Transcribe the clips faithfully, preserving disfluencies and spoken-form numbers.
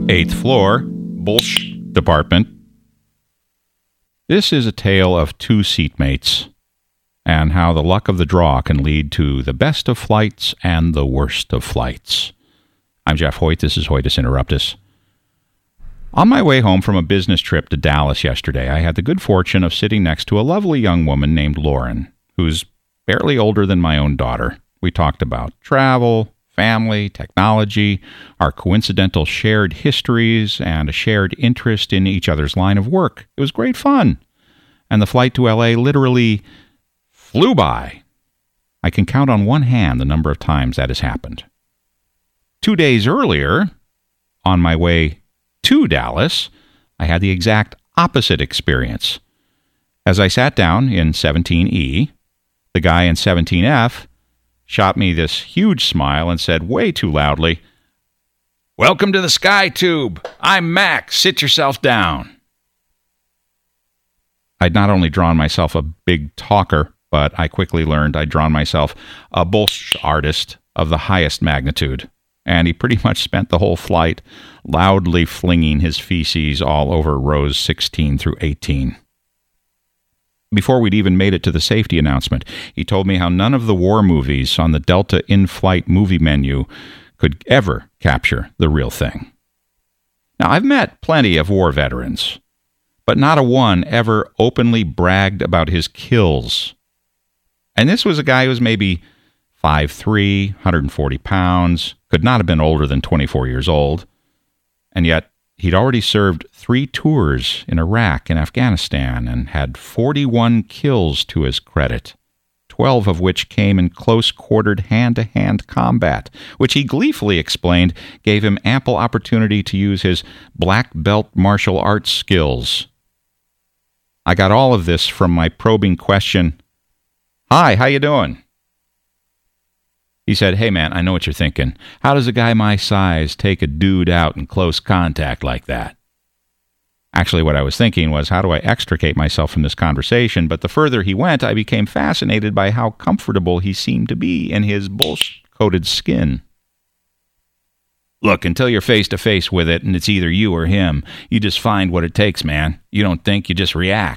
Eighth floor, bullshit department. This is a tale of two seatmates and how the luck of the draw can lead to the best of flights and the worst of flights. I'm Jeff Hoyt. This is Hoytus Interruptus. On my way home from a business trip to Dallas yesterday, I had the good fortune of sitting next to a lovely young woman named Lauren, who's barely older than my own daughter. We talked about travel, family, technology, our coincidental shared histories, and a shared interest in each other's line of work. It was great fun. And the flight to L A literally flew by. I can count on one hand the number of times that has happened. Two days earlier, on my way to Dallas, I had the exact opposite experience. As I sat down in seventeen E, the guy in seventeen F shot me this huge smile and said way too loudly, "Welcome to the Sky Tube. I'm Mac. Sit yourself down." I'd not only drawn myself a big talker, but I quickly learned I'd drawn myself a bullshit artist of the highest magnitude. And he pretty much spent the whole flight loudly flinging his feces all over rows sixteen through eighteen. Before we'd even made it to the safety announcement, he told me how none of the war movies on the Delta in-flight movie menu could ever capture the real thing. Now, I've met plenty of war veterans, but not a one ever openly bragged about his kills. And this was a guy who was maybe five foot three, one hundred forty pounds, could not have been older than twenty-four years old, and yet he'd already served three tours in Iraq and Afghanistan and had forty-one kills to his credit, twelve of which came in close-quartered hand-to-hand combat, which he gleefully explained gave him ample opportunity to use his black belt martial arts skills. I got all of this from my probing question, "Hi, how you doing?" He said, "Hey, man, I know what you're thinking. How does a guy my size take a dude out in close contact like that?" Actually, what I was thinking was, how do I extricate myself from this conversation? But the further he went, I became fascinated by how comfortable he seemed to be in his bullshit-coated skin. "Look, until you're face-to-face with it and it's either you or him, you just find what it takes, man. You don't think, you just react."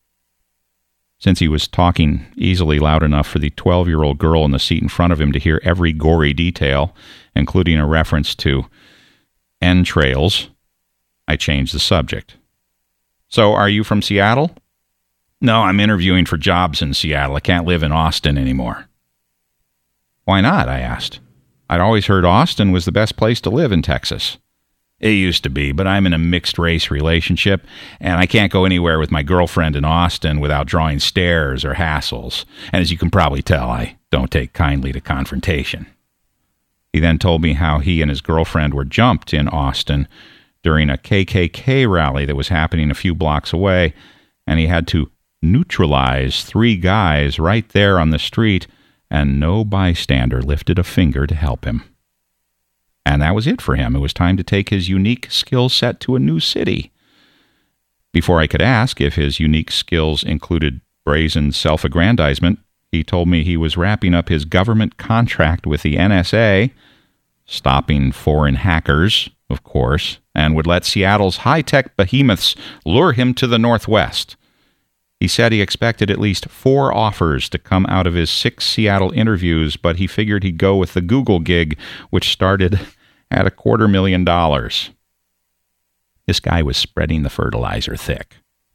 Since he was talking easily loud enough for the twelve-year-old girl in the seat in front of him to hear every gory detail, including a reference to entrails, I changed the subject. "So, are you from Seattle?" "No, I'm interviewing for jobs in Seattle. I can't live in Austin anymore." "Why not?" I asked. I'd always heard Austin was the best place to live in Texas. "It used to be, but I'm in a mixed-race relationship, and I can't go anywhere with my girlfriend in Austin without drawing stares or hassles. And as you can probably tell, I don't take kindly to confrontation." He then told me how he and his girlfriend were jumped in Austin during a K K K rally that was happening a few blocks away, and he had to neutralize three guys right there on the street, and no bystander lifted a finger to help him. And that was it for him. It was time to take his unique skill set to a new city. Before I could ask if his unique skills included brazen self-aggrandizement, he told me he was wrapping up his government contract with the N S A, stopping foreign hackers, of course, and would let Seattle's high-tech behemoths lure him to the Northwest. He said he expected at least four offers to come out of his six Seattle interviews, but he figured he'd go with the Google gig, which started at a quarter million dollars. This guy was spreading the fertilizer thick.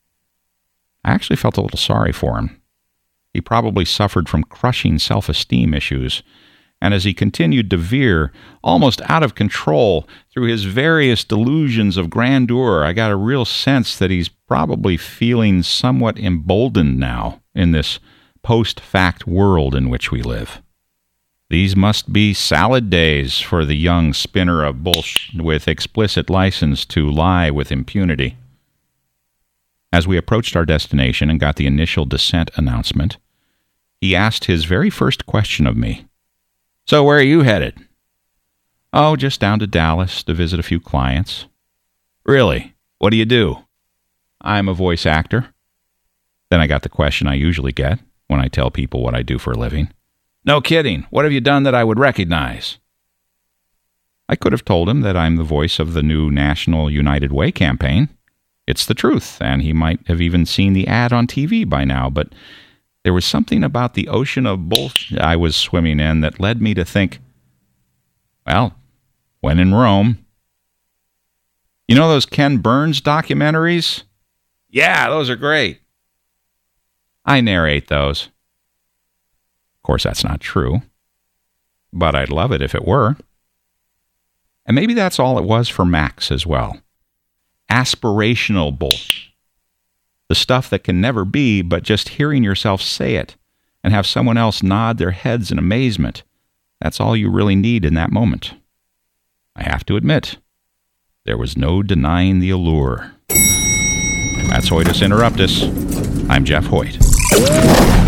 I actually felt a little sorry for him. He probably suffered from crushing self-esteem issues, and as he continued to veer, almost out of control, through his various delusions of grandeur, I got a real sense that he's probably feeling somewhat emboldened now in this post-fact world in which we live. These must be salad days for the young spinner of bullshit with explicit license to lie with impunity. As we approached our destination and got the initial descent announcement, he asked his very first question of me. "So where are you headed?" "Oh, just down to Dallas to visit a few clients." "Really? What do you do?" "I'm a voice actor." Then I got the question I usually get when I tell people what I do for a living. "No kidding. What have you done that I would recognize?" I could have told him that I'm the voice of the new National United Way campaign. It's the truth, and he might have even seen the ad on T V by now, but there was something about the ocean of bullshit I was swimming in that led me to think, well, when in Rome. You know those Ken Burns documentaries? Yeah, those are great. I narrate those. Of course, that's not true, but I'd love it if it were. And maybe that's all it was for Max as well. Aspirational bullshit. The stuff that can never be, but just hearing yourself say it and have someone else nod their heads in amazement. That's all you really need in that moment. I have to admit, there was no denying the allure. That's Hoytus Interruptus. I'm Jeff Hoyt.